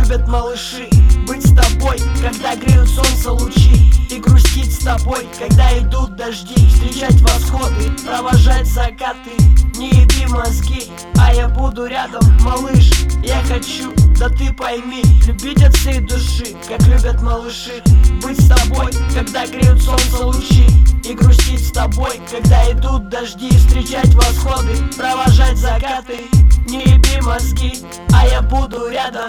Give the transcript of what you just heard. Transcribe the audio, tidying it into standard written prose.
любят малыши. Быть с тобой, когда греют солнце лучи, и грустить с тобой, когда идут дожди. Встречать восходы, провожать закаты. Не еби мозги, а я буду рядом, малыш. Я хочу, да ты пойми, любить от всей души, как любят малыши. Быть с тобой, когда греют солнце лучи, и грустить с тобой, когда идут дожди. Встречать восходы, провожать закаты. Не еби мозги, а я буду рядом.